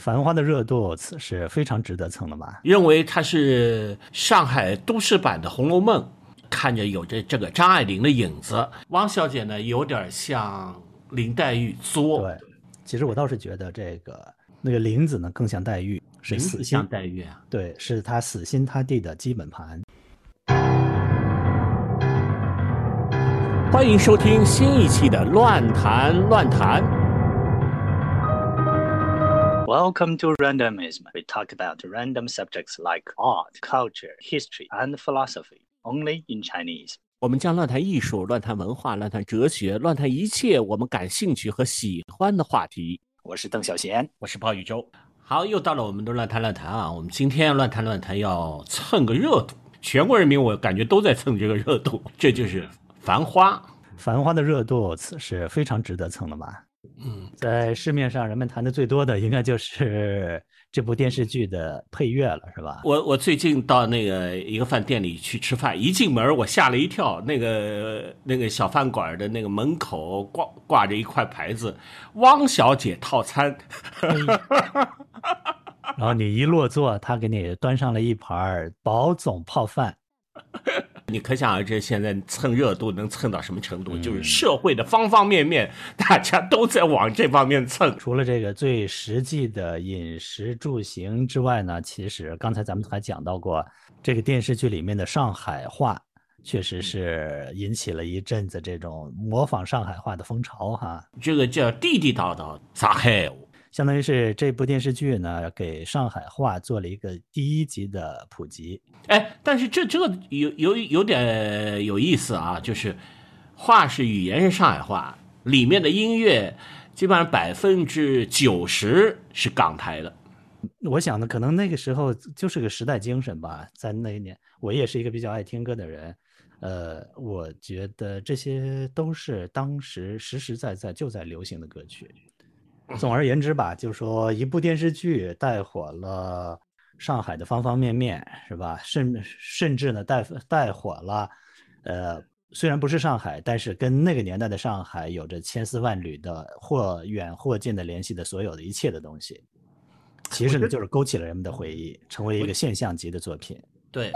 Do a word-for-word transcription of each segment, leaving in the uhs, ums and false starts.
繁花的热度是非常值得蹭的吧？ 认为它是上海都市版的《红楼梦》，看着有着这个张爱玲的影子。汪小姐呢，有点像林黛玉作。 对，其实我倒是觉得这个那个林子呢更像黛玉，是死心像黛玉啊。 对，是她死心塌地的基本盘。 欢迎收听新一期的乱谈乱谈。 Welcome to Randomism. We talk about random subjects like art, culture, history, and philosophy, only in Chinese. 我们将乱谈艺术、乱谈文化、乱谈哲学、乱谈一切我们感兴趣和喜欢的话题。 我是邓小贤， 我是鲍宇洲。好，又到了我们的乱谈乱谈啊！我们今天乱谈乱谈要蹭个热度，全国人民我感觉都在蹭这个热度，这就是《繁花》。 《繁花》的热度是非常值得蹭的吧？嗯，在市面上人们谈的最多的应该就是这部电视剧的配乐了，是吧？ 我我最近到那个一个饭店里去吃饭，一进门我吓了一跳，那个那个小饭馆的那个门口挂挂着一块牌子“汪小姐套餐”， 然后你一落座，他给你端上了一盘宝总泡饭。 你可想而知，现在蹭热度能蹭到什么程度？嗯、就是社会的方方面面，大家都在往这方面蹭。 除了这个最实际的饮食住行之外呢，其实刚才咱们还讲到过，这个电视剧里面的上海话，确实是引起了一阵子这种模仿上海话的风潮哈。 这个叫地地道道上海话。 相当于是这部电视剧呢，给上海话做了一个第一级的普及。 哎，但是这这个有有有点有意思啊，就是话是语言是上海话，里面的音乐基本上百分之九十是港台的。 我想呢，可能那个时候就是个时代精神吧，在那一年，我也是一个比较爱听歌的人，呃，我觉得这些都是当时实实在在就在流行的歌曲。总而言之吧，就是说一部电视剧带火了上海的方方面面，是吧？甚甚至呢带带火了，呃，虽然不是上海，但是跟那个年代的上海有着千丝万缕的或远或近的联系的所有的一切的东西，其实呢就是勾起了人们的回忆，成为一个现象级的作品。 对，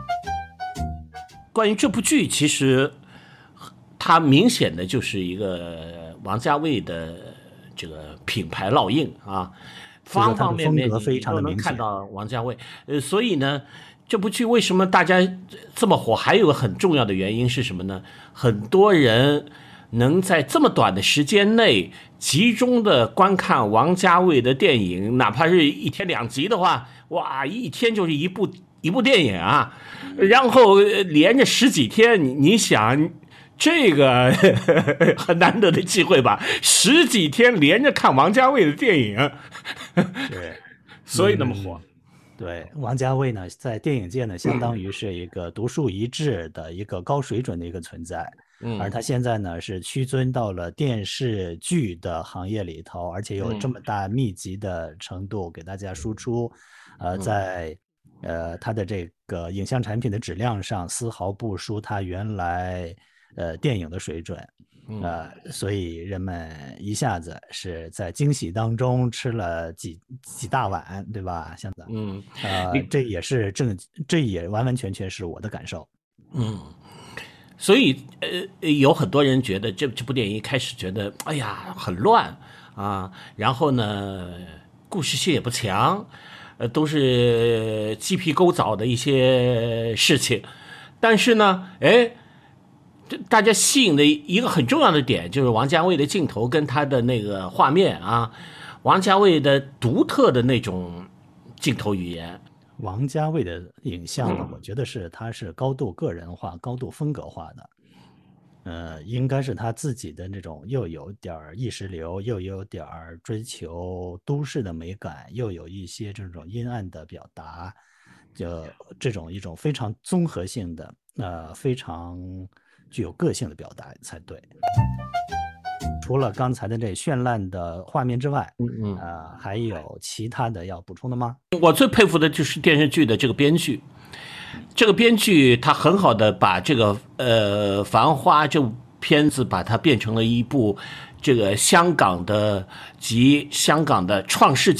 关于这部剧，其实它明显的就是一个王家卫的这个品牌烙印啊，方方面面你都能看到王家卫。呃，所以呢，这部剧为什么大家这么火？还有个很重要的原因是什么呢？很多人能在这么短的时间内集中的观看王家卫的电影，哪怕是一天两集的话，哇，一天就是一部一部电影啊，然后连着十几天，你你想。这个很难得的机会吧，十几天连着看王家卫的电影， 对， 所以那么火。 嗯、对，王家卫呢，在电影界呢，相当于是一个独树一帜的一个高水准的一个存在，嗯、而他现在呢是屈尊到了电视剧的行业里头，而且有这么大密集的程度给大家输出，嗯、呃，在呃他的这个影像产品的质量上丝毫不输他原来。呃，电影的水准，呃，所以人们一下子是在惊喜当中吃了几几大碗，对吧？现在，嗯，呃，这也是正，这也完完全全是我的感受。 嗯，所以呃，有很多人觉得这这部电影一开始觉得，哎呀，很乱啊，然后呢，故事性也不强，呃，都是鸡皮疙瘩的一些事情，但是呢，哎。大家吸引的一个很重要的点就是王家卫的镜头跟他的那个画面啊，王家卫的独特的那种镜头语言。 王家卫的影像呢，我觉得是他是高度个人化、高度风格化的，呃，应该是他自己的那种又有点意识流，又有点追求都市的美感，又有一些这种阴暗的表达，就这种一种非常综合性的，呃，非常。具有个性的表达才对。除了刚才的这绚烂的画面之外，嗯嗯，呃，还有其他的要补充的吗？ 我最佩服的就是电视剧的这个编剧，这个编剧他很好的把这个呃《繁花》这部片子把它变成了一部这个香港的及香港的创世纪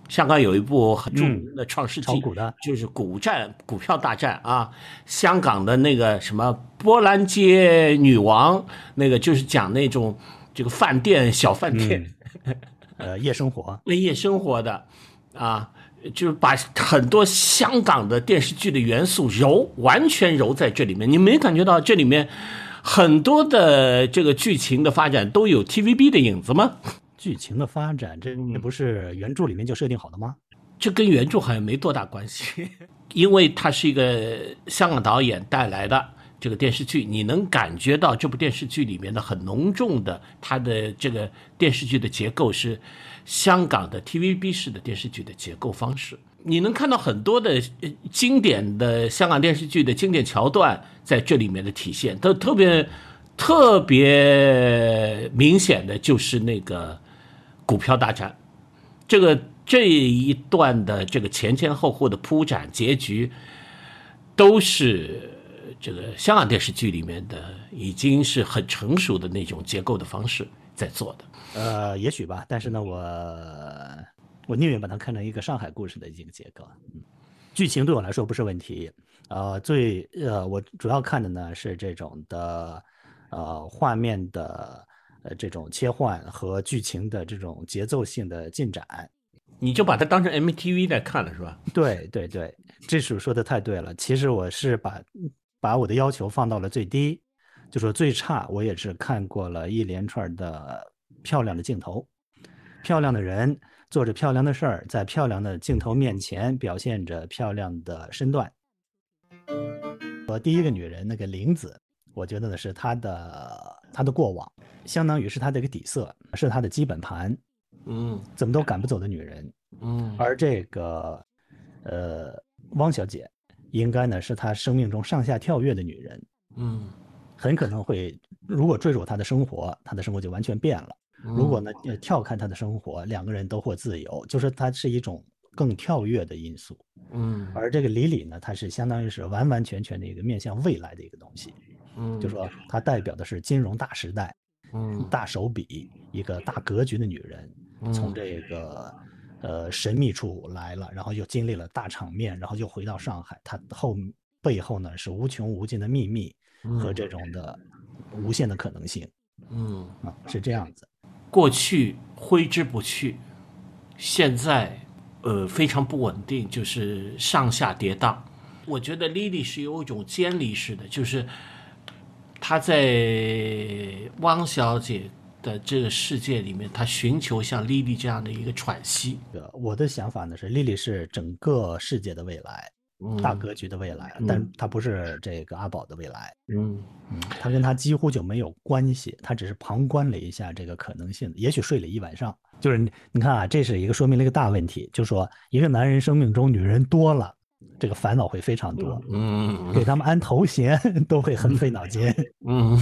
香港有一部很著名的《创世纪》， 炒股的， 就是股战、股票大战啊。香港的那个什么波兰街女王，那个就是讲那种这个饭店、小饭店， 嗯、呃，夜生活， 夜生活的啊。就是把很多香港的电视剧的元素揉完全揉在这里面，你没感觉到这里面很多的这个剧情的发展都有 T V B 的影子吗？ 剧情的发展，这不是原著里面就设定好的吗？ 这跟原著好像没多大关系，因为它是一个香港导演带来的这个电视剧，你能感觉到这部电视剧里面的很浓重的，它的这个电视剧的结构是香港的 T V B 式的电视剧的结构方式。你能看到很多的经典的香港电视剧的经典桥段在这里面的体现，都特别特别明显的就是那个股票大战，这个这一段的这个前前后后的铺展结局都是这个香港电视剧里面的已经是很成熟的那种结构的方式在做的。 呃，也许吧，但是呢，我我宁愿把它看成一个上海故事的一个结构。嗯，剧情对我来说不是问题，呃，最呃，我主要看的呢是这种的呃画面的呃这种切换和剧情的这种节奏性的进展。 你就把它当成 M T V 在看了是吧？ 对对对，这属说的太对了。其实我是把把我的要求放到了最低，就说最差，我也是看过了一连串的漂亮的镜头，漂亮的人做着漂亮的事儿，在漂亮的镜头面前表现着漂亮的身段。我第一个女人那个玲子，我觉得呢是她的她的过往，相当于是她的一个底色，是她的基本盘。 嗯， 怎么都赶不走的女人。 嗯， 而这个呃汪小姐应该呢是她生命中上下跳跃的女人。 嗯， 很可能会如果坠入她的生活，她的生活就完全变了。如果呢跳开她的生活，两个人都获自由，就是它是一种更跳跃的因素。 嗯， 而这个李李呢，它是相当于是完完全全的一个面向未来的一个东西。 嗯， 就说它代表的是金融大时代， 嗯， 大手笔，一个大格局的女人，从这个呃神秘处来了，然后又经历了大场面，然后又回到上海，她后背后呢是无穷无尽的秘密和这种的无限的可能性。 嗯， 啊，是这样子。 过去挥之不去，现在呃非常不稳定，就是上下跌宕。我觉得 Lily 是有一种监理式的，就是她在汪小姐的这个世界里面，她寻求像 Lily 这样的一个喘息。 我的想法呢是 Lily 是整个世界的未来，嗯、大格局的未来，嗯、但她不是这个阿宝的未来。 嗯嗯，她跟他几乎就没有关系，她只是旁观了一下这个可能性，也许睡了一晚上。就是你看啊，这是一个说明了一个大问题，就是说一个男人生命中女人多了，这个烦恼会非常多。 嗯， 给他们安头衔都会很费脑筋。 嗯，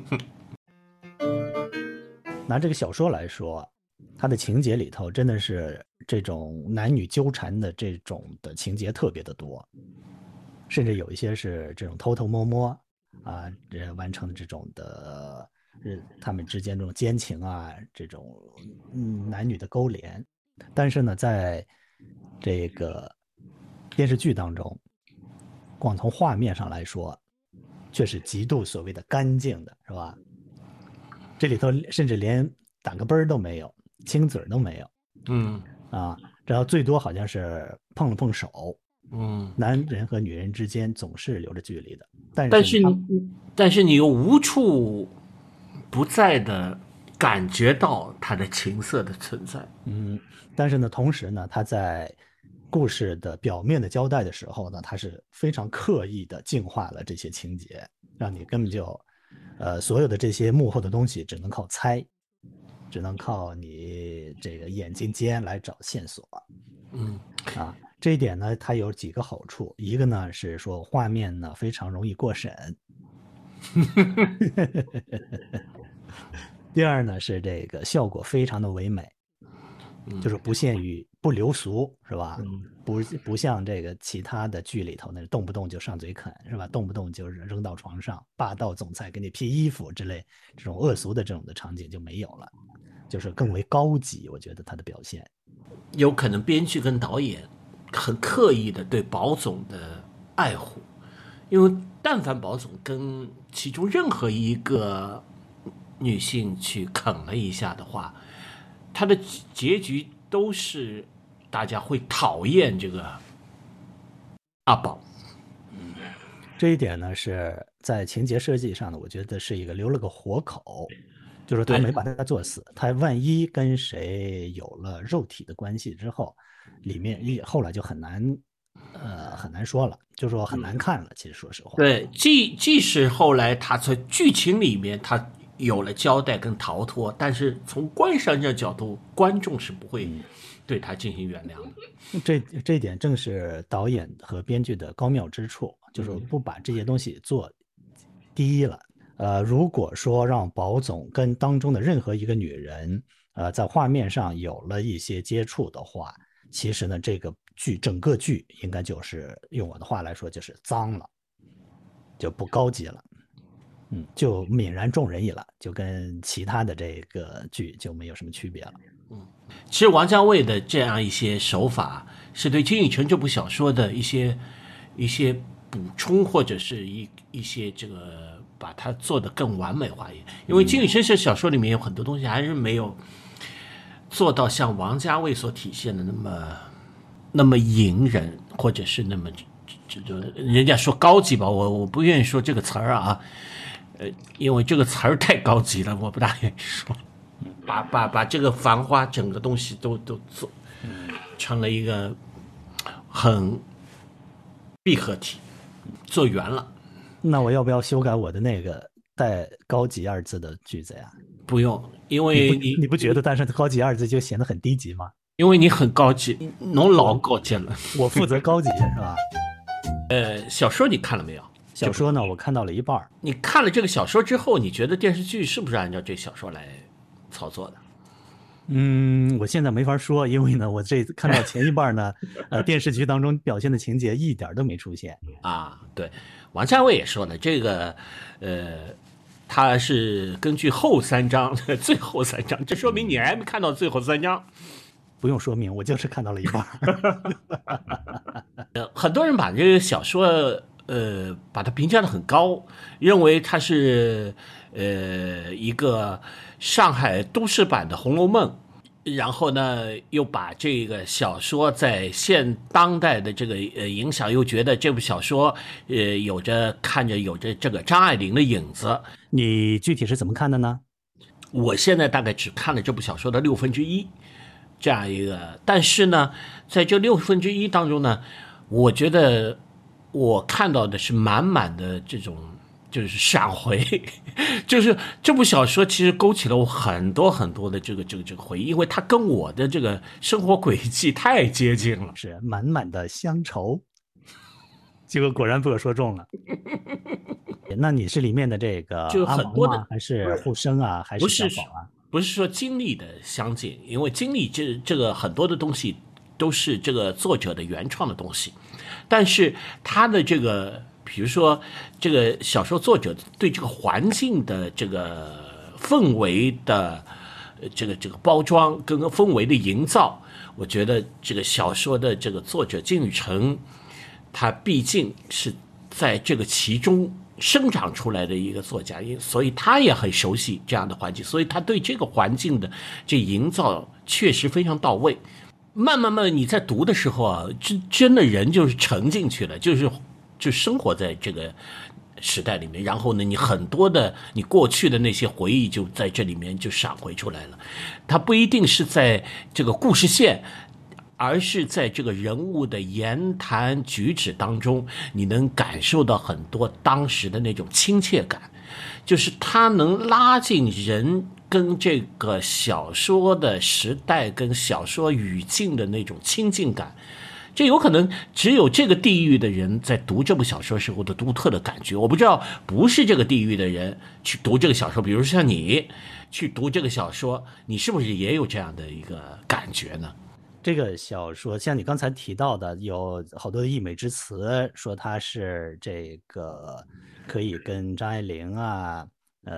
拿这个小说来说，它的情节里头真的是这种男女纠缠的这种的情节特别的多，甚至有一些是这种偷偷摸摸啊，这完成这种的，他们之间这种奸情啊，这种嗯男女的勾连。但是呢，在这个电视剧当中，光从画面上来说，却是极度所谓的干净的，是吧？这里头甚至连打个啵都没有，亲嘴都没有。 嗯啊，然后最多好像是碰了碰手。 嗯， 男人和女人之间总是留着距离的，但是但是你但是你又无处不在的感觉到他的情色的存在。 嗯，但是呢，同时呢，他在故事的表面的交代的时候呢，他是非常刻意的净化了这些情节，让你根本就，呃，所有的这些幕后的东西只能靠猜，只能靠你这个眼睛尖来找线索。 嗯， 啊，这一点呢，它有几个好处，一个呢是说画面呢非常容易过审，第二呢是这个效果非常的唯美。就是不限于不流俗，是吧？嗯、不不像这个其他的剧里头那动不动就上嘴啃，是吧？动不动就扔到床上，霸道总裁给你披衣服之类，这种恶俗的这种的场景就没有了。 就是更为高级，我觉得他的表现。 有可能编剧跟导演很刻意的对宝总的爱护，因为但凡宝总跟其中任何一个女性去啃了一下的话，他的结局都是大家会讨厌这个阿宝。 这一点呢是在情节设计上呢，我觉得是一个留了个活口，就是他没把他做死，他万一跟谁有了肉体的关系之后，里面后来就很难，呃，很难说了，就说很难看了。其实说实话， 对，即即使后来他在剧情里面他有了交代跟逃脱，但是从观赏者角度，观众是不会对他进行原谅的。 这这一点正是导演和编剧的高妙之处，就是不把这些东西做第一了。呃，如果说让宝总跟当中的任何一个女人，呃，在画面上有了一些接触的话，其实呢，这个剧整个剧应该就是用我的话来说，就是脏了，就不高级了，嗯，就泯然众人矣了，就跟其他的这个剧就没有什么区别了。 嗯，其实王家卫的这样一些手法，是对金宇澄这部小说的一些一些补充，或者是一一些这个把它做得更完美化一点。因为金宇澄这小说里面有很多东西还是没有做到像王家卫所体现的那么那么隐忍，或者是那么这这人家说高级吧，我我不愿意说这个词儿啊，呃，因为这个词儿太高级了，我不大愿意说。把把把这个繁花整个东西都都做成了一个很闭合体，做圆了。 那我要不要修改我的那个带高级二字的句子呀？ 不用，因为你 不, 你不觉得但是高级二字就显得很低级吗？ 因为你很高级，侬老高级了。 我负责高级是吧？ 呃，小说你看了没有？ 小说呢，我看到了一半。 你看了这个小说之后，你觉得电视剧是不是按照这小说来操作的？ 嗯，我现在没法说，因为呢，我这看到前一半呢，呃，电视剧当中表现的情节一点都没出现啊。对，王家卫也说了，这个，呃，他是根据后三章，最后三章，这说明你还没看到最后三章。 不用说明，我就是看到了一半。 呃，很多人把这个小说，呃，把它评价的很高，认为它是呃一个上海都市版的《红楼梦》，然后呢，又把这个小说在现当代的这个呃影响，又觉得这部小说呃有着看着有着这个张爱玲的影子。 你具体是怎么看的呢？ 我现在大概只看了这部小说的六分之一。这样一个，但是呢，在这六分之一当中呢，我觉得我看到的是满满的这种就是闪回，就是这部小说其实勾起了我很多很多的这个这个这个回忆，因为它跟我的这个生活轨迹太接近了， 是满满的乡愁。结果果然被我说中了。那你是里面的这个就很多的， 还是护生啊，还是小宝啊？ 不是说经历的相近，因为经历这这个很多的东西都是这个作者的原创的东西，但是他的这个，比如说这个小说作者对这个环境的这个氛围的这个这个包装跟氛围的营造，我觉得这个小说的这个作者金宇澄，他毕竟是在这个其中生长出来的一个作家，所以他也很熟悉这样的环境，所以他对这个环境的这营造确实非常到位。慢慢慢你在读的时候啊，真真的人就是沉进去了，就是就生活在这个时代里面，然后呢，你很多的你过去的那些回忆就在这里面就闪回出来了。它不一定是在这个故事线，而是在这个人物的言谈举止当中，你能感受到很多当时的那种亲切感，就是它能拉近人跟这个小说的时代跟小说语境的那种亲近感。这有可能只有这个地域的人在读这部小说时候的独特的感觉，我不知道不是这个地域的人去读这个小说，比如像你去读这个小说，你是不是也有这样的一个感觉呢？ 这个小说像你刚才提到的，有好多的溢美之词，说它是这个可以跟张爱玲啊，呃，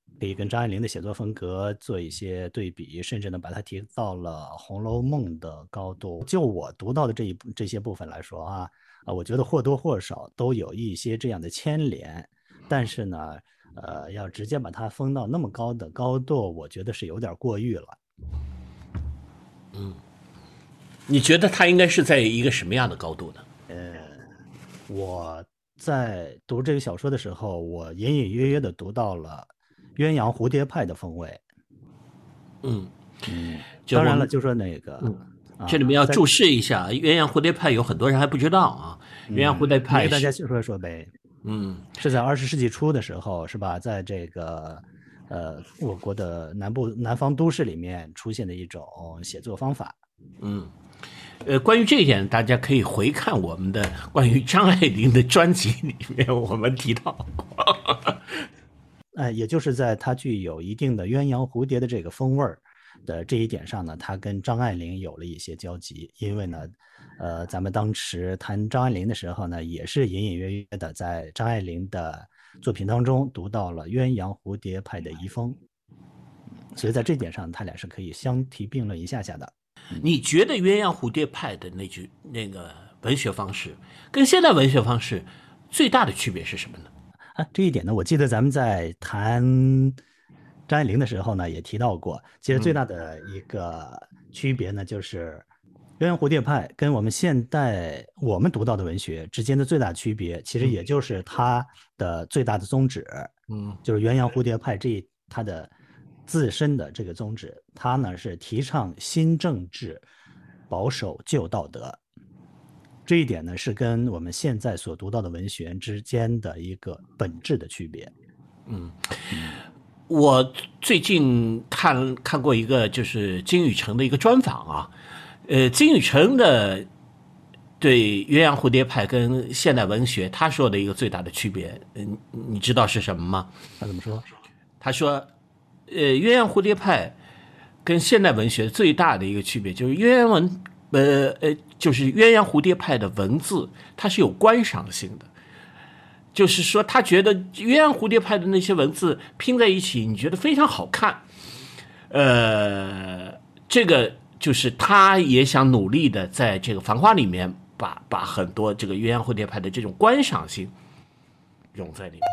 可以跟张爱玲的写作风格做一些对比，甚至呢把它提到了《红楼梦》的高度。就我读到的这一这些部分来说啊，啊，我觉得或多或少都有一些这样的牵连，但是呢，呃，要直接把它封到那么高的高度，我觉得是有点过誉了。 嗯，你觉得它应该是在一个什么样的高度呢？ 呃，我在读这个小说的时候，我隐隐约约的读到了鸳鸯蝴蝶派的风味。 嗯嗯，当然了，就说那个， 嗯啊、 这里面要注释一下，鸳鸯蝴蝶派有很多人还不知道啊。 嗯、 鸳鸯蝴蝶派给大家说一说呗。 嗯， 是在二十世纪初的时候，是吧？在这个呃我国的南部南方都市里面出现的一种写作方法。 嗯。呃，关于这一点，大家可以回看我们的关于张爱玲的专辑里面，我们提到过。 呃，也就是在它具有一定的鸳鸯蝴蝶的这个风味儿的这一点上呢，他跟张爱玲有了一些交集。因为呢，呃，咱们当时谈张爱玲的时候呢，也是隐隐约约的在张爱玲的作品当中读到了鸳鸯蝴蝶派的遗风，所以在这点上，他俩是可以相提并论一下下的。 你觉得鸳鸯蝴蝶派的那句那个文学方式跟现代文学方式最大的区别是什么呢？ 啊，这一点呢，我记得咱们在谈张爱玲的时候呢，也提到过。其实最大的一个区别呢，就是鸳鸯蝴蝶派跟我们现代我们读到的文学之间的最大区别，其实也就是它的最大的宗旨， 嗯， 就是鸳鸯蝴蝶派这它的自身的这个宗旨，它呢是提倡新政治，保守旧道德。这一点呢，是跟我们现在所读到的文学之间的一个本质的区别。 嗯，我最近看看过一个就是金宇澄的一个专访啊，呃，金宇澄的对鸳鸯蝴蝶派跟现代文学他说的一个最大的区别，嗯，你知道是什么吗？ 他怎么说？ 他说，呃，鸳鸯蝴蝶派跟现代文学最大的一个区别就是鸳鸯文。呃呃，就是鸳鸯蝴蝶派的文字，它是有观赏性的，就是说，他觉得鸳鸯蝴蝶派的那些文字拼在一起，你觉得非常好看。呃，这个就是他也想努力的在这个《繁花》里面把把很多这个鸳鸯蝴蝶派的这种观赏性融在里面。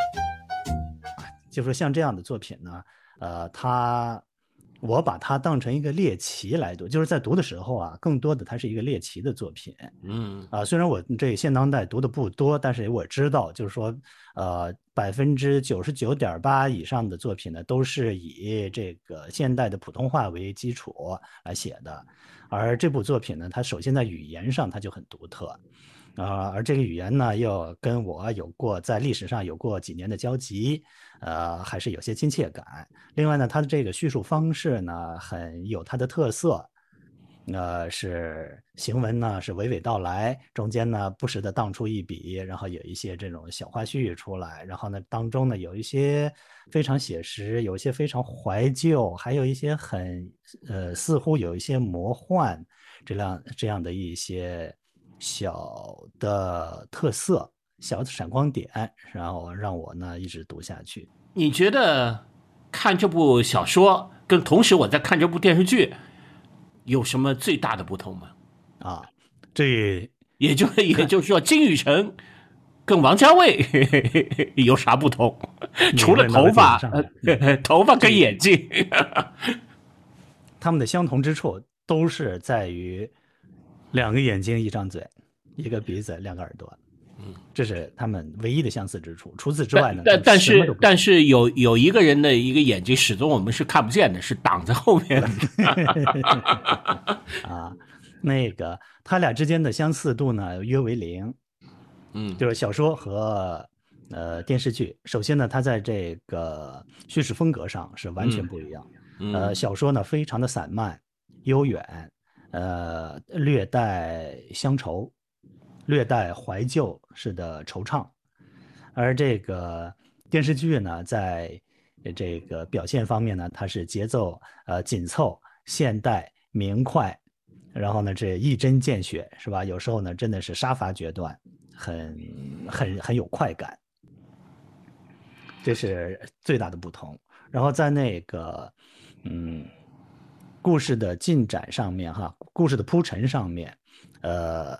就说像这样的作品呢，呃，他。我把它当成一个猎奇来读，就是在读的时候啊，更多的它是一个猎奇的作品。 嗯啊，虽然我这现当代读的不多，但是我知道，就是说，呃，百分之九十九点八以上的作品呢，都是以这个现代的普通话为基础来写的。而这部作品呢，它首先在语言上它就很独特。啊、呃，而这个语言呢，又跟我有过在历史上有过几年的交集，呃，还是有些亲切感。另外呢，它的这个叙述方式呢，很有它的特色，呃，是行文呢是娓娓道来，中间呢不时的荡出一笔，然后有一些这种小花絮出来，然后呢当中呢有一些非常写实，有一些非常怀旧，还有一些很呃似乎有一些魔幻，这样这样的一些小的特色、小的闪光点，然后让我呢一直读下去。 你觉得看这部小说跟同时我在看这部电视剧有什么最大的不同吗？ 啊，这也就也就是说，金宇澄跟王家卫有啥不同？除了头发，头发跟眼镜， 他们的相同之处都是在于两个眼睛一张嘴，一个鼻子两个耳朵，嗯，这是他们唯一的相似之处。除此之外呢， 但但是但是有有一个人的一个眼睛始终我们是看不见的，是挡在后面的。 啊，那个他俩之间的相似度呢约为零， 嗯， 就是小说和呃电视剧。首先呢，它在这个叙事风格上是完全不一样。 嗯、 呃，小说呢非常的散漫悠远，呃，略带乡愁，略带怀旧式的惆怅。而这个电视剧呢，在这个表现方面呢，它是节奏呃紧凑、现代、明快，然后呢这一针见血，是吧？有时候呢真的是杀伐决断，很很很有快感。 这是最大的不同。然后在那个嗯故事的进展上面哈，故事的铺陈上面，呃，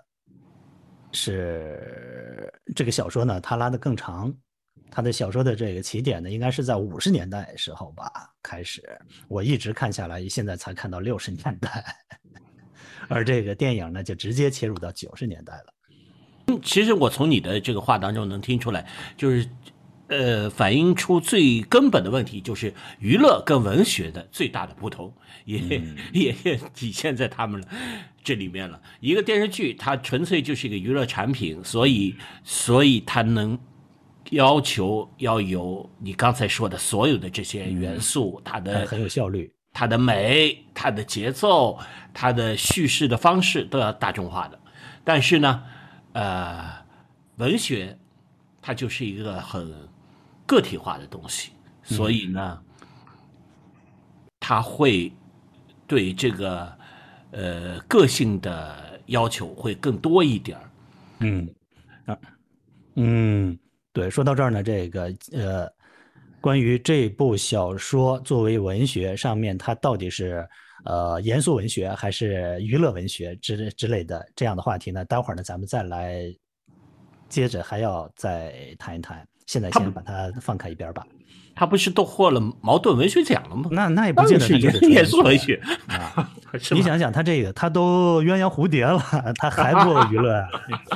是这个小说呢，它拉得更长。他的小说的这个起点呢，应该是在五十年代时候吧开始，我一直看下来，现在才看到六十年代，而这个电影呢，就直接切入到九十年代了。 嗯，其实我从你的这个话当中能听出来，就是呃，反映出最根本的问题，就是娱乐跟文学的最大的不同，也、嗯、也体现在他们这里面了。一个电视剧，它纯粹就是一个娱乐产品，所以所以它能要求要有你刚才说的所有的这些元素，嗯、它的很有效率， 它的美、它的节奏、它的叙事的方式都要大众化的。但是呢，呃，文学它就是一个很个体化的东西，所以呢，嗯、它会对这个呃个性的要求会更多一点。 嗯啊嗯，对，说到这儿呢，这个呃，关于这部小说作为文学上面，它到底是呃严肃文学还是娱乐文学之之类的这样的话题呢？待会儿呢，咱们再来接着还要再谈一谈。现在先把它放开一边吧。 他不是都获了矛盾文学奖了吗？ 那那也不见得是严肃文学啊。你想想，他这个他都鸳鸯蝴蝶了，他还不娱乐啊？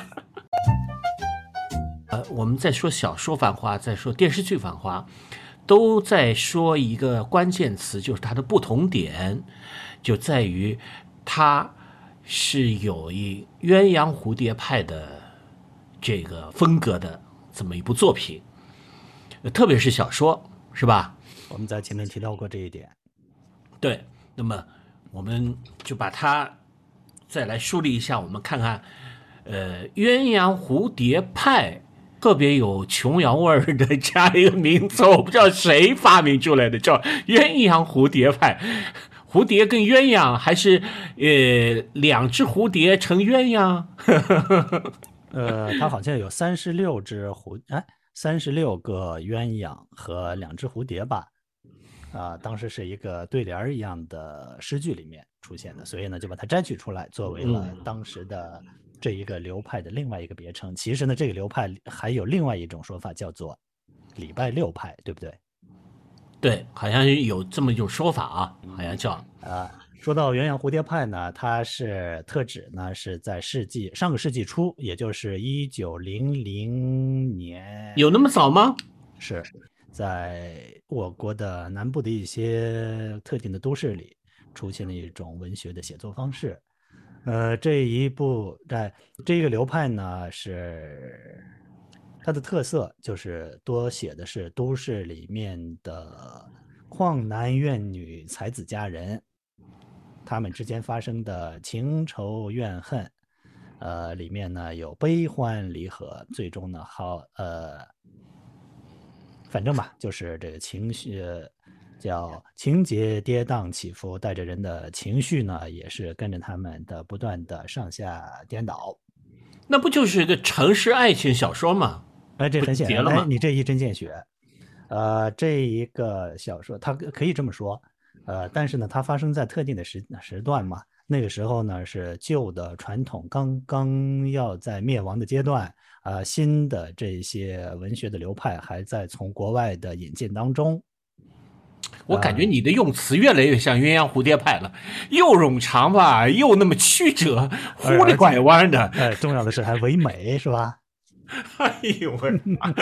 呃，我们在说小说繁花，在说电视剧繁花，都在说一个关键词，就是它的不同点，就在于它是有一鸳鸯蝴蝶派的这个风格的这么一部作品，特别是小说，是吧？ 我们在前面提到过这一点。 对，那么我们就把它再来梳理一下，我们看看，呃，鸳鸯蝴蝶派。特别有琼瑶味儿的这样一个名字，我不知道谁发明出来的，叫鸳鸯蝴蝶派。蝴蝶跟鸳鸯，还是呃两只蝴蝶成鸳鸯？ 呃，它好像有三十六只蝴，哎，三十六个鸳鸯和两只蝴蝶吧？啊、呃，当时是一个对联一样的诗句里面出现的，所以呢，就把它摘取出来，作为了当时的。这一个流派的另外一个别称，其实呢，这个流派还有另外一种说法，叫做礼拜六派，对不对？ 对，好像有这么一种说法啊，好像叫啊。说到鸳鸯蝴蝶派呢，它是特指呢是在世纪上个世纪初，也就是一九零零年， 有那么早吗？ 是在我国的南部的一些特定的都市里出现了一种文学的写作方式。呃，这一部在这个流派呢，是它的特色就是多写的是都市里面的旷男怨女、才子佳人，他们之间发生的情仇怨恨，呃，里面呢有悲欢离合，最终呢好呃，反正吧，就是这个情绪。叫情节跌宕起伏，带着人的情绪呢，也是跟着他们的不断的上下颠倒。 那不就是一个城市爱情小说吗？ 哎，这很显然，哎，你这一针见血。呃，这一个小说，它可以这么说，呃，但是呢，它发生在特定的时时段嘛。那个时候呢，是旧的传统刚刚要在灭亡的阶段，啊、呃，新的这些文学的流派还在从国外的引进当中。 我感觉你的用词越来越像鸳鸯蝴蝶派了，又冗长吧，又那么曲折，忽里拐弯的。 哎，重要的是还唯美，是吧？ 哎呦喂！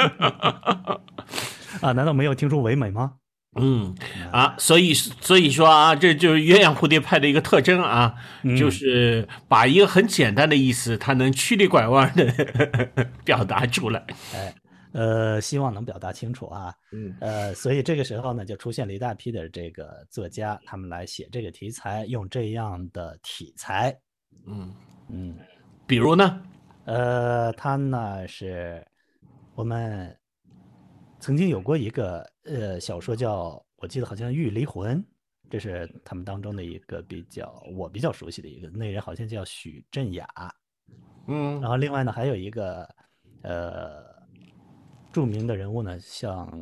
啊，难道没有听出唯美吗？ 嗯啊，所以所以说啊，这就是鸳鸯蝴蝶派的一个特征啊，嗯、就是把一个很简单的意思，它能曲里拐弯的表达出来。 哎。呃，希望能表达清楚啊。嗯，呃，所以这个时候呢，就出现了一大批的这个作家，他们来写这个题材，用这样的题材。 嗯嗯， 比如呢？ 呃，他呢是我们曾经有过一个呃小说叫，我记得好像《玉离魂》，这是他们当中的一个比较我比较熟悉的一个，那人好像叫许振雅。 嗯， 然后另外呢还有一个呃。著名的人物呢，像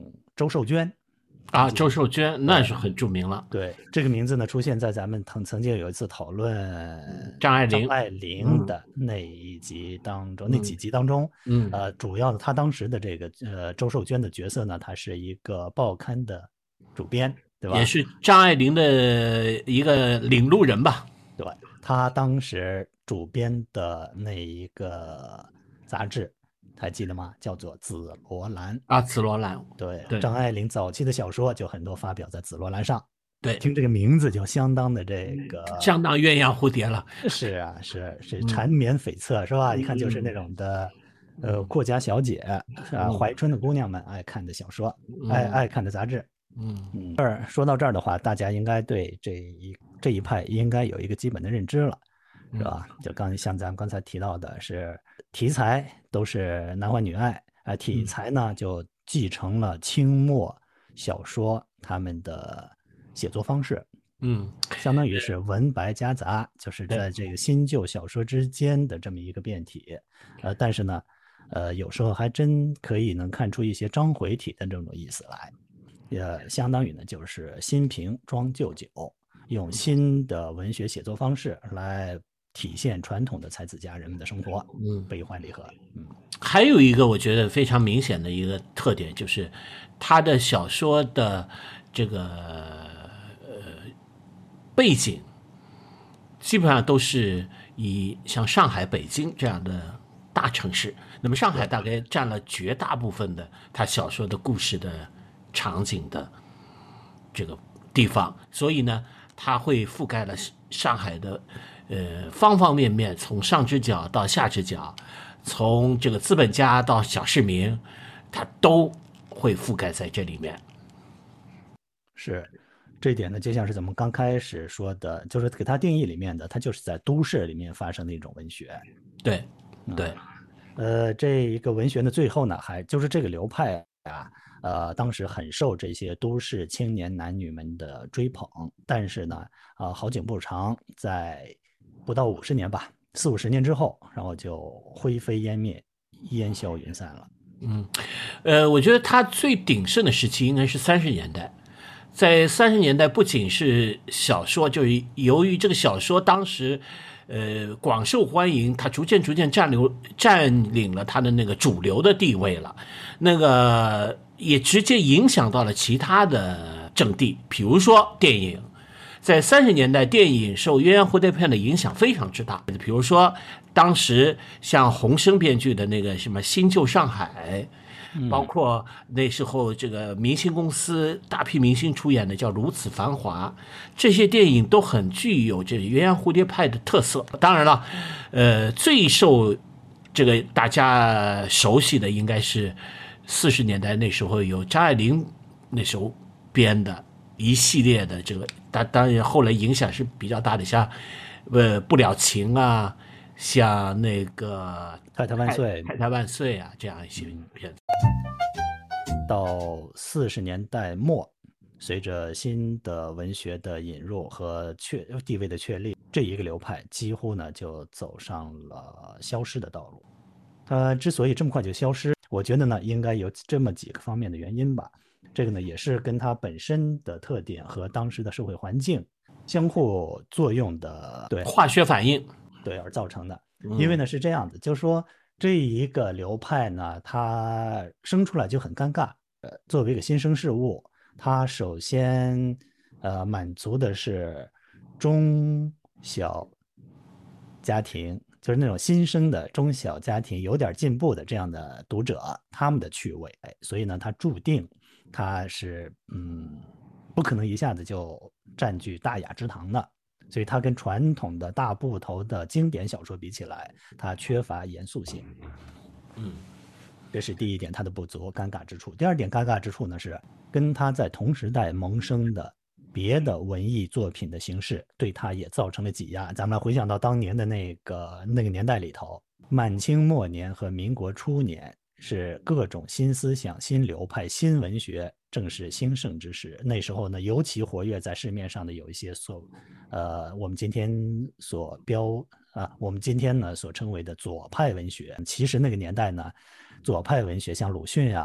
周寿娟。 啊，周寿娟那是很著名了。 对，这个名字呢出现在咱们曾曾经有一次讨论张爱玲张爱玲的那一集当中，嗯、那几集当中， 嗯， 呃，主要的她当时的这个呃周寿娟的角色呢，她是一个报刊的主编，对吧？ 也是张爱玲的一个领路人吧。 对，她当时主编的那一个杂志。还记得吗？叫做《紫罗兰》 啊，《紫罗兰》 对， 对， 张爱玲早期的小说就很多发表在《紫罗兰》上。 对， 听这个名字就相当的这个， 相当鸳鸯蝴蝶了。 是啊，是是缠绵悱恻，是吧？一看就是那种的，呃，阔家小姐啊，怀春的姑娘们爱看的小说，爱爱看的杂志。 嗯嗯，这儿说到这儿的话，大家应该对这一这一派应该有一个基本的认知了。是吧？就刚像咱们刚才提到的是题材都是男欢女爱啊，题材呢就继承了清末小说他们的写作方式， 嗯， 相当于是文白夹杂，就是在这个新旧小说之间的这么一个变体。呃，但是呢，呃，有时候还真可以能看出一些章回体的这种意思来，也相当于呢就是新瓶装旧酒，用新的文学写作方式来体现传统的才子佳人们的生活， 嗯， 悲欢离合。嗯， 还有一个我觉得非常明显的一个特点，就是他的小说的这个呃背景，基本上都是以像上海、北京这样的大城市。那么上海大概占了绝大部分的他小说的故事的场景的这个地方，所以呢，他会覆盖了上海的。呃，方方面面，从上只脚到下只脚，从这个资本家到小市民，它都会覆盖在这里面。 是，这一点呢，就像是咱们刚开始说的，就是给它定义里面的，它就是在都市里面发生的一种文学。 对，对， 嗯、呃，这一个文学呢，最后呢，还就是这个流派啊，呃，当时很受这些都市青年男女们的追捧，但是呢，啊、呃，好景不长，在不到五十年吧，四五十年之后，然后就灰飞烟灭，烟消云散了。 嗯，呃，我觉得他最鼎盛的时期应该是三十年代，在三十年代，不仅是小说，就由于这个小说当时，呃，广受欢迎，它逐渐逐渐占领占领了它的那个主流的地位了，那个也直接影响到了其他的阵地，比如说电影。在三十年代，电影受鸳鸯蝴蝶片的影响非常之大。比如说，当时像洪生编剧的那个什么《新旧上海》，包括那时候这个明星公司大批明星出演的叫《如此繁华》，这些电影都很具有这鸳鸯蝴蝶派的特色。当然了，呃，最受这个大家熟悉的应该是四十年代那时候有张爱玲那时候编的一系列的这个，当当然后来影响是比较大的，像呃不了情啊，像那个太太万岁， 太太万岁啊，这样一些片子。 到四十年代末，随着新的文学的引入和确地位的确立，这一个流派几乎呢就走上了消失的道路。它之所以这么快就消失，我觉得呢应该有这么几个方面的原因吧。这个呢也是跟它本身的特点和当时的社会环境相互作用的，对化学反应， 对而造成的。因为呢是这样子，就是说这一个流派呢，它生出来就很尴尬。呃，作为一个新生事物，它首先呃满足的是中小家庭，就是那种新生的中小家庭有点进步的这样的读者，他们的趣味。所以呢，它注定它是嗯不可能一下子就占据大雅之堂的。所以它跟传统的大部头的经典小说比起来，它缺乏严肃性。 嗯， 这是第一点，它的不足，尴尬之处。第二点尴尬之处呢，是跟它在同时代萌生的别的文艺作品的形式，对它也造成了挤压。咱们来回想到当年的那个那个年代里头，满清末年和民国初年是各种新思想、新流派、新文学正是兴盛之时。那时候呢，尤其活跃在市面上的有一些所，呃，我们今天所标啊，我们今天呢所称为的左派文学。其实那个年代呢，左派文学像鲁迅啊，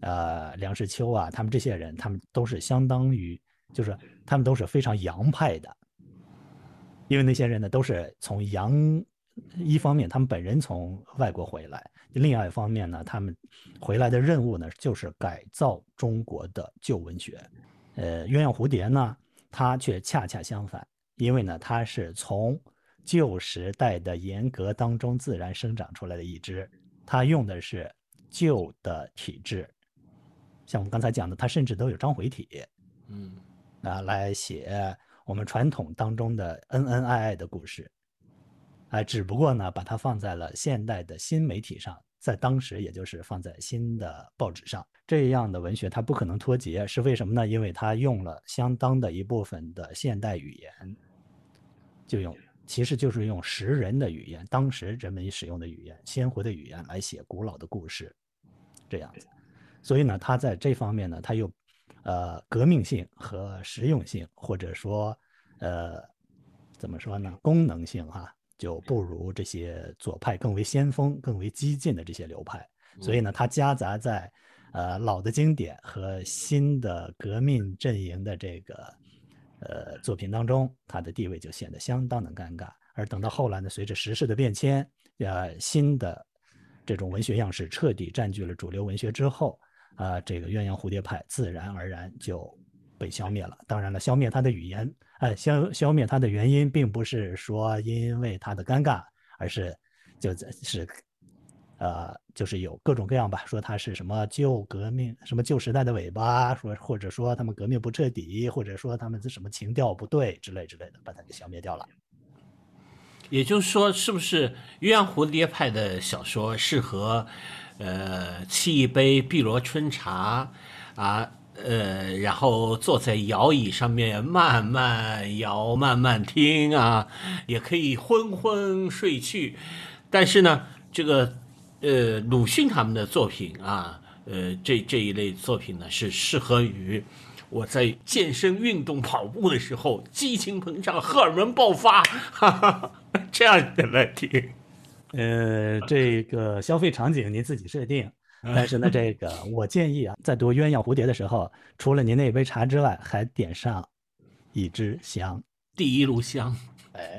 呃梁实秋啊，他们这些人，他们都是相当于就是他们都是非常洋派的，因为那些人呢都是从洋，一方面他们本人从外国回来，另外一方面呢，他们回来的任务呢就是改造中国的旧文学。呃，鸳鸯蝴蝶呢，它却恰恰相反，因为呢它是从旧时代的严格当中自然生长出来的一支，它用的是旧的体制，像我们刚才讲的，它甚至都有章回体， 嗯， 啊，来写我们传统当中的恩恩爱爱的故事，啊，只不过呢，把它放在了现代的新媒体上，在当时也就是放在新的报纸上，这样的文学它不可能脱节，是为什么呢？因为它用了相当的一部分的现代语言，就用。其实就是用时人的语言，当时人们使用的语言，鲜活的语言来写古老的故事，这样子。所以呢，他在这方面呢，他又呃革命性和实用性，或者说呃怎么说呢，功能性哈、啊，就不如这些左派更为先锋、更为激进的这些流派。所以呢，他夹杂在呃老的经典和新的革命阵营的这个。呃，作品当中，他的地位就显得相当的尴尬。而等到后来呢，随着时事的变迁，呃，新的这种文学样式彻底占据了主流文学之后，啊、呃，这个鸳鸯蝴蝶派自然而然就被消灭了。当然了，消灭它的语言，呃，消消灭它的原因，并不是说因为它的尴尬，而是就是呃，就是有各种各样吧，说他是什么旧革命，什么旧时代的尾巴，说或者说他们革命不彻底，或者说他们什么情调不对之类之类的，把它给消灭掉了。 也就是说，是不是鸳鸯蝴蝶派的小说适合，呃，沏一杯碧螺春茶啊，呃，然后坐在摇椅上面慢慢摇、慢慢听啊，也可以昏昏睡去。但是呢，这个。呃，鲁迅他们的作品啊，呃，这这一类作品呢，是适合于我在健身运动跑步的时候，激情膨胀，荷尔蒙爆发，哈哈，这样的来听。 呃，这个消费场景您自己设定，但是呢，这个我建议啊，在读鸳鸯蝴蝶的时候，除了您那杯茶之外，还点上一支香， 第一炉香。 哎。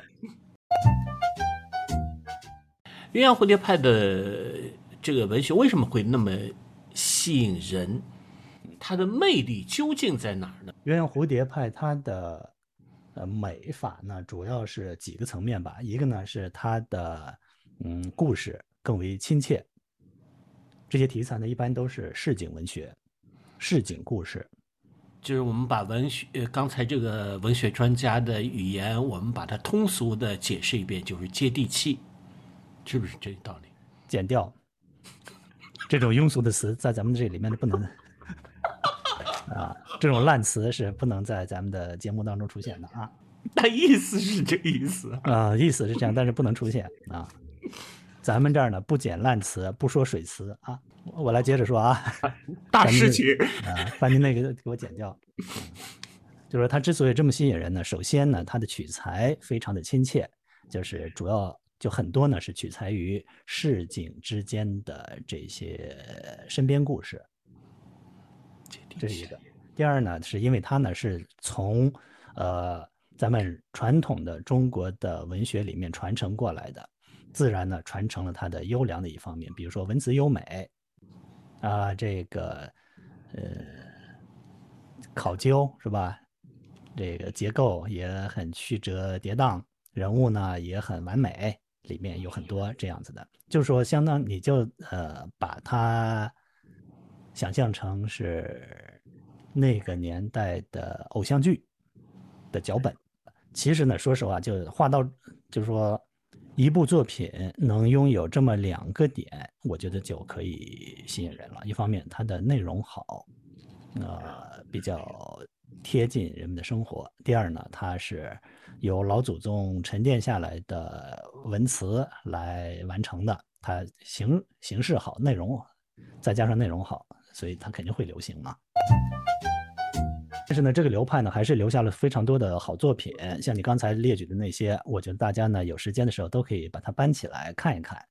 鸳鸯蝴蝶派的这个文学为什么会那么吸引人？它的魅力究竟在哪儿呢？ 鸳鸯蝴蝶派它的呃美法呢，主要是几个层面吧。一个呢是它的嗯故事更为亲切，这些题材呢一般都是市井文学、市井故事。 就是我们把文学，呃，刚才这个文学专家的语言，我们把它通俗的解释一遍，就是接地气。是不是这个道理？ 剪掉这种庸俗的词，在咱们这里面不能啊，这种烂词是不能在咱们的节目当中出现的啊。 但意思是这个意思啊，意思是这样，但是不能出现啊。咱们这儿呢不捡烂词，不说水词啊。我来接着说啊， 大事情啊，把您那个给我剪掉。嗯、就是它之所以这么吸引人呢，首先呢，它的取材非常的亲切，就是主要。就很多呢是取材于市井之间的这些身边故事，这是一个。第二呢，是因为它呢是从呃咱们传统的中国的文学里面传承过来的，自然呢传承了它的优良的一方面，比如说文词优美啊、呃，这个呃考究是吧？这个结构也很曲折跌宕，人物呢也很完美。里面有很多这样子的，就是说，相当你就呃把它想象成是那个年代的偶像剧的脚本。其实呢，说实话，就画到就是说，一部作品能拥有这么两个点，我觉得就可以吸引人了。一方面，它的内容好，呃，比较贴近人们的生活；第二呢，它是由老祖宗沉淀下来的文词来完成的，它形形式好，内容再加上内容好，所以它肯定会流行嘛。但是呢，这个流派呢还是留下了非常多的好作品，像你刚才列举的那些，我觉得大家呢有时间的时候都可以把它搬起来看一看。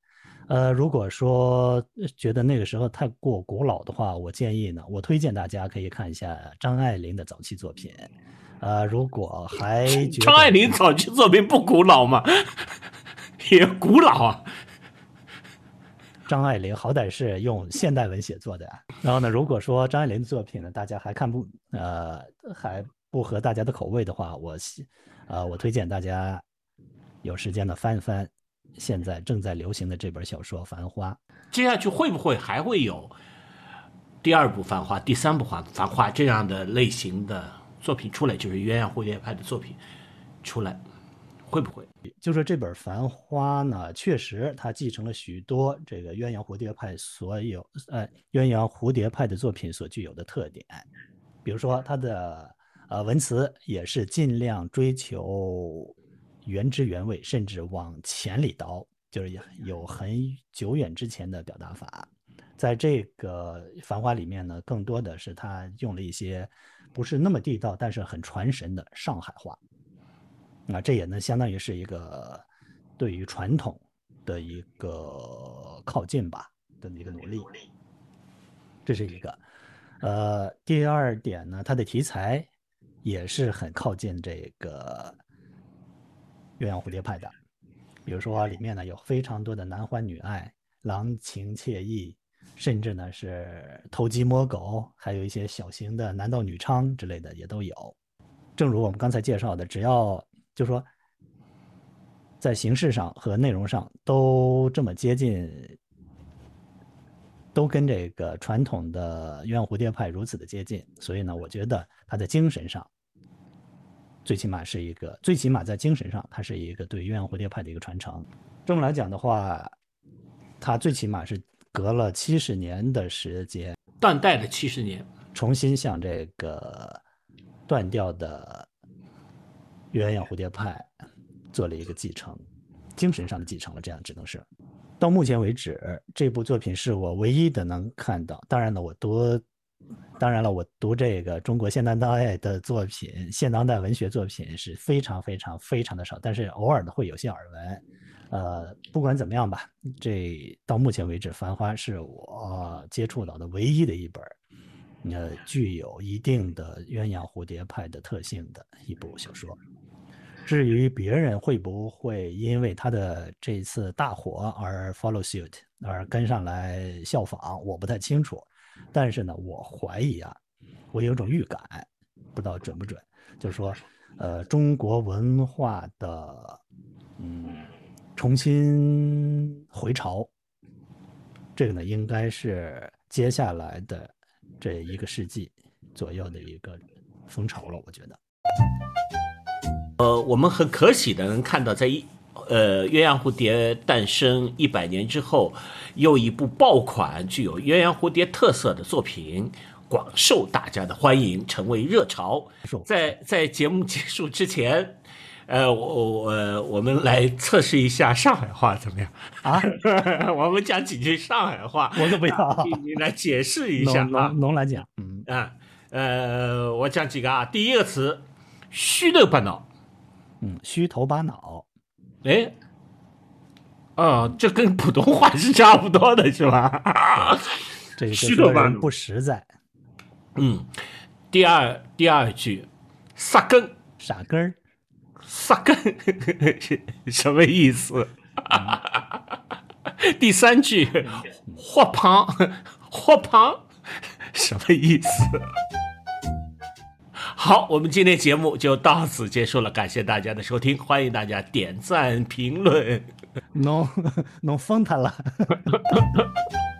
呃，如果说觉得那个时候太过古老的话，我建议呢，我推荐大家可以看一下张爱玲的早期作品。呃，如果还觉得张爱玲早期作品不古老吗？也古老啊。 张爱玲好歹是用现代文写作的呀。然后呢，如果说张爱玲的作品呢，大家还看不呃还不合大家的口味的话，我呃我推荐大家有时间呢翻一翻现在正在流行的这本小说《繁花》。 接下去会不会还会有第二部《繁花》、第三部《繁花》这样的类型的作品出来？就是鸳鸯蝴蝶派的作品出来，会不会？ 就说这本《繁花》呢，确实它继承了许多这个鸳鸯蝴蝶派所有呃鸳鸯蝴蝶派的作品所具有的特点，比如说它的呃文词也是尽量追求原汁原味，甚至往前里倒，就是有很久远之前的表达法。在这个《繁花》里面呢，更多的是它用了一些不是那么地道，但是很传神的上海话。啊，这也呢相当于是一个对于传统的一个靠近吧的一个努力，这是一个。呃，第二点呢，它的题材也是很靠近这个鸳鸯蝴蝶派的，比如说里面呢有非常多的男欢女爱、郎情妾意，甚至呢是偷鸡摸狗，还有一些小型的男盗女娼之类的也都有。正如我们刚才介绍的，只要就说在形式上和内容上都这么接近，都跟这个传统的鸳鸯蝴蝶派如此的接近，所以呢，我觉得它在精神上，最起码是一个，最起码在精神上，它是一个对鸳鸯蝴蝶派的一个传承。这么来讲的话，它最起码是隔了七十年的时间， 断代了七十年， 重新向这个断掉的鸳鸯蝴蝶派做了一个继承，精神上的继承了，这样只能是。到目前为止，这部作品是我唯一的能看到。当然了，我读，当然了，我读这个中国现当代的作品，现当代文学作品是非常非常非常的少，但是偶尔的会有些耳闻。呃，不管怎么样吧，这到目前为止，《繁花》是我接触到的唯一的一本，呃，具有一定的鸳鸯蝴蝶派的特性的一部小说。至于别人会不会因为他的这次大火而 follow suit 而跟上来效仿，我不太清楚。但是呢，我怀疑啊，我有种预感，不知道准不准，就是说，呃，中国文化的嗯重新回潮，这个呢应该是接下来的这一个世纪左右的一个风潮了，我觉得。 呃，我们很可喜的能看到在一，呃，鸳鸯蝴蝶诞生一百年之后，又一部爆款具有鸳鸯蝴蝶特色的作品广受大家的欢迎，成为热潮。在在节目结束之前，呃，我我我们来测试一下上海话怎么样啊？ 我们讲几句上海话， 我都不要， 你你来解释一下啊。侬侬来讲，嗯啊，呃，我讲几个啊。第一个词，虚头巴脑。 嗯，虚头巴脑， 哎，哦，这跟普通话是差不多的，是吧？ 这个虚头巴脑不实在。 嗯，第二第二句，傻根， 傻根儿， 傻根什么意思？嗯、第三句，霍胖，霍胖什么意思？好，我们今天节目就到此结束了，感谢大家的收听，欢迎大家点赞评论。 侬侬封他了。